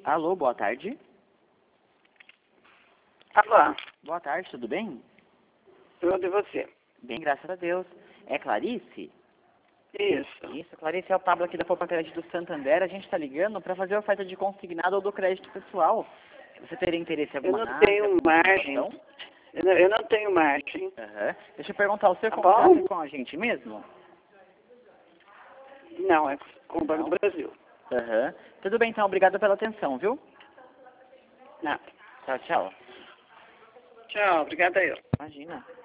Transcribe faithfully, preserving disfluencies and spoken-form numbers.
Alô, boa tarde. Alô, Boa tarde, tudo bem? tudo e você? Bem, graças a Deus. É Clarice? Isso. Isso, Clarice, é o Pablo aqui da Poupa Crédito do Santander. A gente está ligando para fazer a oferta de consignado ou do crédito pessoal. Você teria interesse em Eu alguma não análise, tenho alguma margem. situação? Eu não, eu não tenho margem. Aham. Deixa eu perguntar, o seu Tá contrato bom? é com a gente mesmo? Não, é com o Banco Não. do Brasil. Aham. Tudo bem, então. Obrigado pela atenção, viu? Nada. Tchau, tchau. Tchau, obrigada eu. Imagina.